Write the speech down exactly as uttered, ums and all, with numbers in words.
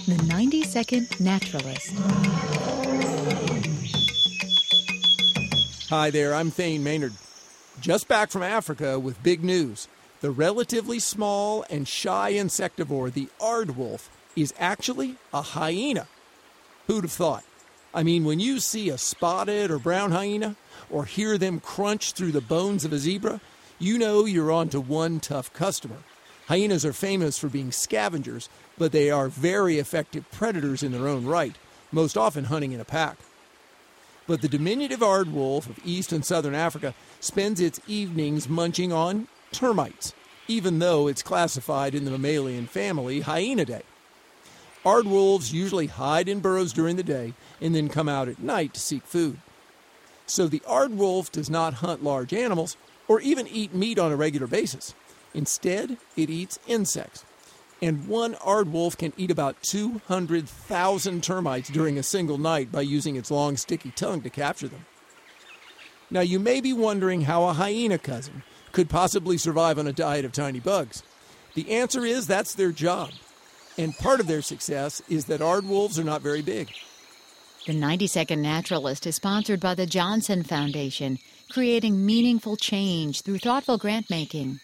The ninety second Naturalist. Hi there, I'm Thane Maynard. Just back from Africa with big news. The relatively small and shy insectivore, the aardwolf, is actually a hyena. Who'd have thought? I mean, when you see a spotted or brown hyena, or hear them crunch through the bones of a zebra, you know you're on to one tough customer. Hyenas are famous for being scavengers, but they are very effective predators in their own right, most often hunting in a pack. But the diminutive aardwolf of East and Southern Africa spends its evenings munching on termites, even though it's classified in the mammalian family Hyaenidae. Aardwolves usually hide in burrows during the day and then come out at night to seek food. So the aardwolf does not hunt large animals or even eat meat on a regular basis. Instead, it eats insects. And one aardwolf can eat about two hundred thousand termites during a single night by using its long, sticky tongue to capture them. Now, you may be wondering how a hyena cousin could possibly survive on a diet of tiny bugs. The answer is that's their job. And part of their success is that aardwolves are not very big. The ninety second Naturalist is sponsored by the Johnson Foundation, creating meaningful change through thoughtful grant making.